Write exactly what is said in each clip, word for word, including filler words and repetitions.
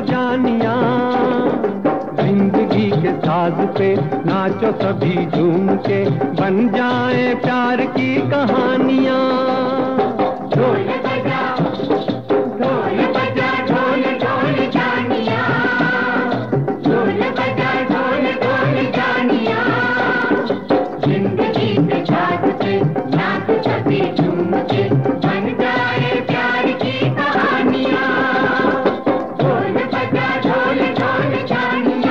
जानिया। जिंदगी के साज पे नाचो सभी झूम के, बन जाए प्यार की कहानियां। ढोल बजा ढोल बजा ढोल ढोल जानिया, ढोल बजा ढोल ढोल जानिया। जिंदगी के साज पे नाचो सभी झूम के, बन जाए प्यार की कहानियां। ढोल बजा ढोल ढोल जानिया।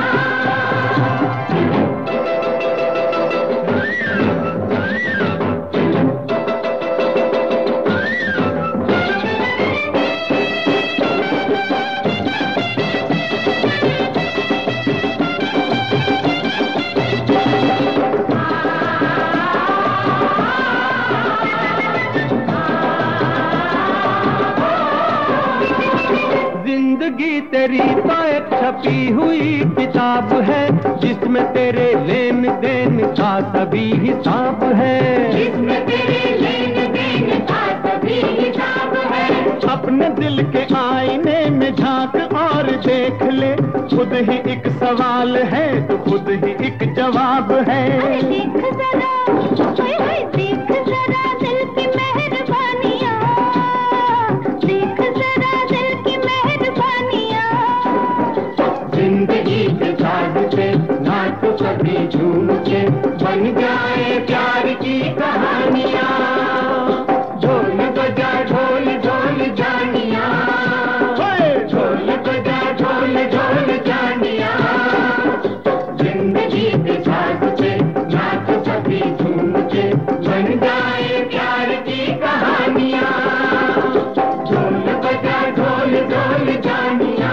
जिंदगी तेरी तो एक छपी हुई किताब है, जिसमें तेरे लेन देन का सभी हिसाब है, जिसमें तेरे लेन देन का सभी हिसाब है। अपने दिल के आईने में झांक और देख ले, खुद ही एक सवाल है तो खुद ही एक जवाब है। देख जरा, ओए ओए देख जरा दिल की मेहरबानियां, देख जरा दिल की मेहरबानियां। जिंदगी के साज पे नाचो सभी झूम के, बन जाए प्यार की कहानियां। ढोल बजा ढोल ढोल जानिया, ढोल बजा ढोल ढोल जानिया। जिंदगी के साज पे नाचो सभी झूम के, बन जाए प्यार की कहानियां। ढोल बजा ढोल ढोल जानिया।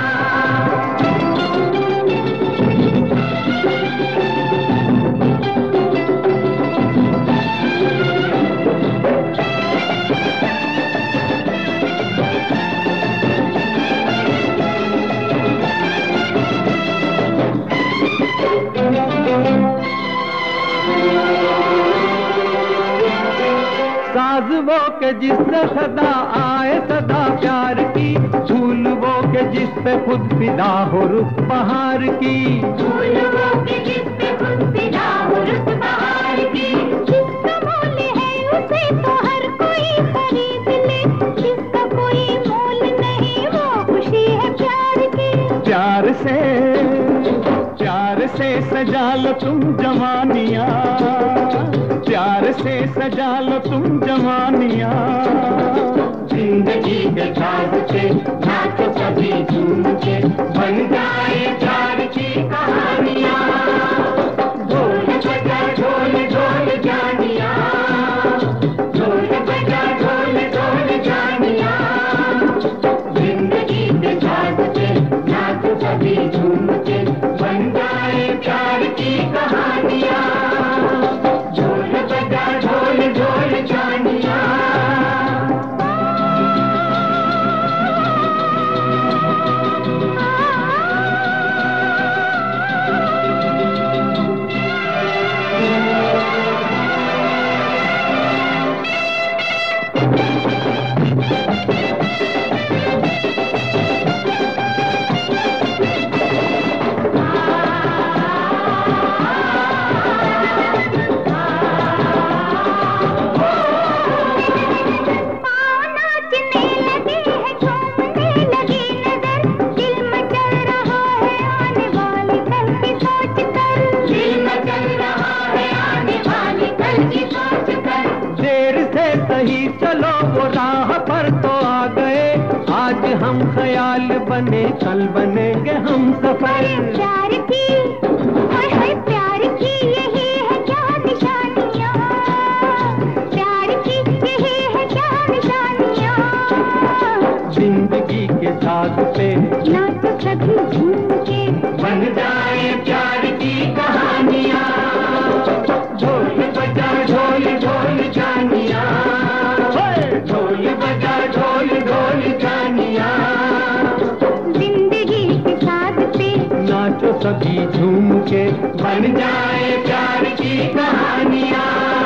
साज वो के जिससे सदा आए सदा प्यार की, फूल वो के जिस पे खुद फिदा हो रुख बहार की, फूल वो के जिस पे खुद फिदा हो रुख बहार की। जिसका मोल है उसे तो हर कोई खरीद ले, जिसका कोई मोल नहीं वो खुशी है प्यार की। प्यार से प्यार से सजा लो तुम जवानियां, प्यार से सजा लो तुम जवानियां। जिंदगी के साज पे नाचो सभी झूम के, बन जाए प्यार की कहानियां। ढोल बजा ढोल ढोल जानिया, ढोल बजा ढोल ढोल जानिया। जिंदगी के साज पे नाचो सभी झूम के, बन जाए प्यार की कहानियां। ढोल बजा ढोल ढोल जानिया। सही चलो वो राह पर तो आ गए, आज हम ख्याल बने कल बनेंगे हम सफर। प्यार की हाय हाय प्यार की यही है क्या निशानियाँ, प्यार की यही है क्या निशानियाँ। जिंदगी के साथ पे नाचो सभी झूम के, बन जाए प्यार की कहानियाँ। ढोल बजा ढोल ढोल जानिया, ढोल बजा ढोल ढोल जानिया। जिंदगी के साथ पे नाचो सभी झूम के, बन जाए प्यार की कहानियाँ।